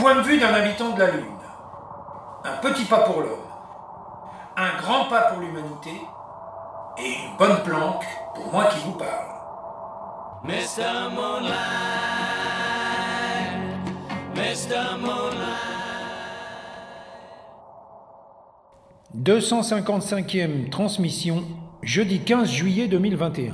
point de vue d'un habitant de la Lune. Un petit pas pour l'homme, un grand pas pour l'humanité, et une bonne planque pour moi qui vous parle. Mr. Moonlight, Mr. Moonlight. 255e transmission, jeudi 15 juillet 2021.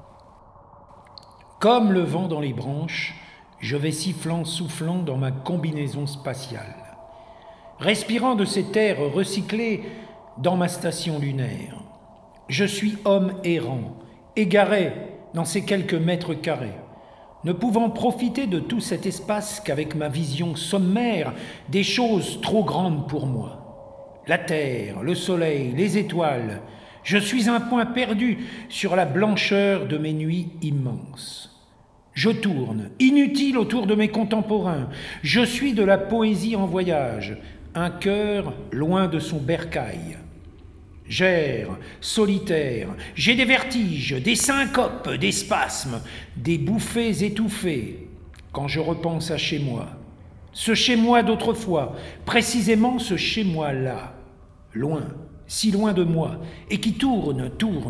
Comme le vent dans les branches, je vais sifflant, soufflant dans ma combinaison spatiale, respirant de cet air recyclé dans ma station lunaire. Je suis homme errant, égaré dans ces quelques mètres carrés, ne pouvant profiter de tout cet espace qu'avec ma vision sommaire des choses trop grandes pour moi. La terre, le soleil, les étoiles, je suis un point perdu sur la blancheur de mes nuits immenses. Je tourne, inutile autour de mes contemporains, je suis de la poésie en voyage, un cœur loin de son bercail. J'erre, solitaire, j'ai des vertiges, des syncopes, des spasmes, des bouffées étouffées, quand je repense à chez moi. Ce chez-moi d'autrefois, précisément ce chez-moi-là, loin, si loin de moi, et qui tourne,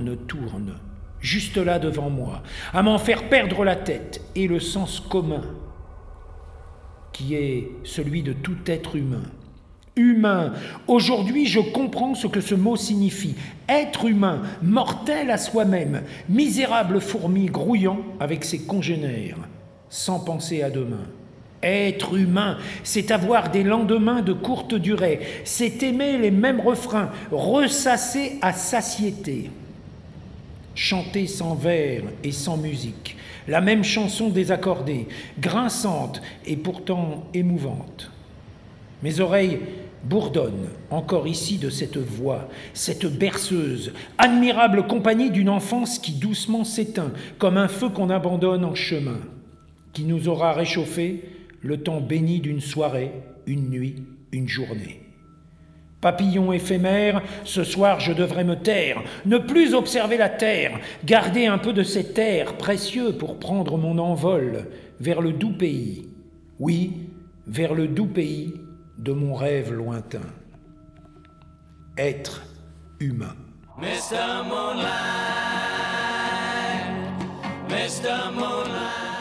juste là devant moi, à m'en faire perdre la tête et le sens commun, qui est celui de tout être humain. Humain, aujourd'hui je comprends ce que ce mot signifie. Être humain, mortel à soi-même, misérable fourmi grouillant avec ses congénères, sans penser à demain. Être humain, c'est avoir des lendemains de courte durée, c'est aimer les mêmes refrains, ressasser à satiété. Chanter sans vers et sans musique, la même chanson désaccordée, grinçante et pourtant émouvante. Mes oreilles bourdonnent encore ici de cette voix, cette berceuse, admirable compagnie d'une enfance qui doucement s'éteint, comme un feu qu'on abandonne en chemin, qui nous aura réchauffés le temps béni d'une soirée, une nuit, une journée. Papillon éphémère, ce soir je devrais me taire, ne plus observer la terre, garder un peu de cet air précieux pour prendre mon envol vers le doux pays. Oui, vers le doux pays de mon rêve lointain. Être humain. Mr. Moonlight, Mr. Moonlight.